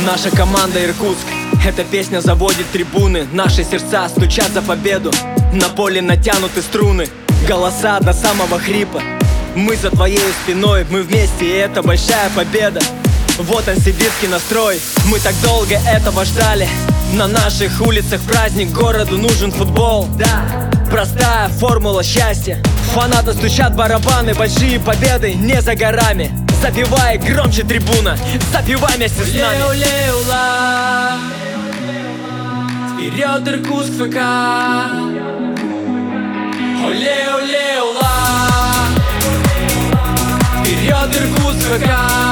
Наша команда Иркутск. Эта песня заводит трибуны. Наши сердца стучат за победу. На поле натянуты струны, голоса до самого хрипа. Мы за твоей спиной, мы вместе, и это большая победа. Вот он, сибирский настрой, мы так долго этого ждали. На наших улицах праздник, городу нужен футбол. Да, простая формула счастья. Фанаты стучат барабаны, большие победы не за горами. Запевай громче, трибуна, запевай вместе с нами. Оле-оле-ула, вперед, Иркутск, ФК. Оле-оле-ула, вперед, Иркутск, ФК.